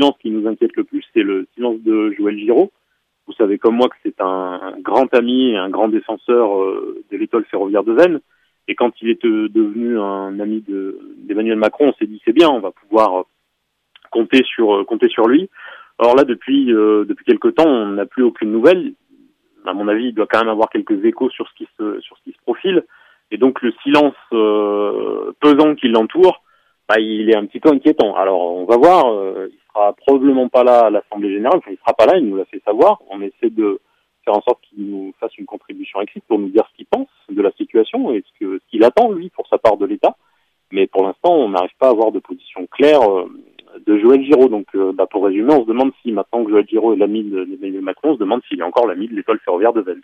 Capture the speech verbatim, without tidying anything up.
silence qui nous inquiète le plus, c'est le silence de Joël Giraud. Vous savez comme moi que c'est un, un grand ami et un grand défenseur euh, de l'étoile ferroviaire de Veynes. Et quand il est euh, devenu un ami de, d'Emmanuel Macron, on s'est dit c'est bien, on va pouvoir euh, compter sur euh, compter sur lui. Alors là, depuis euh, depuis quelque temps, on n'a plus aucune nouvelle. À mon avis, il doit quand même avoir quelques échos sur ce qui se sur ce qui se profile. Et donc le silence euh, pesant qui l'entoure, bah, il est un petit peu inquiétant. Alors on va voir, euh, il sera probablement pas là à l'Assemblée Générale, enfin il sera pas là, il nous l'a fait savoir. On essaie de faire en sorte qu'il nous fasse une contribution écrite pour nous dire ce qu'il pense de la situation et ce que ce qu'il attend lui pour sa part de l'État. Mais pour l'instant, on n'arrive pas à avoir de position claire euh, de Joël Giraud. Donc euh, bah, pour résumer, on se demande si maintenant que Joël Giraud est l'ami d'Emmanuel Macron, on se demande s'il est encore l'ami de l'étoile ferroviaire de Veynes.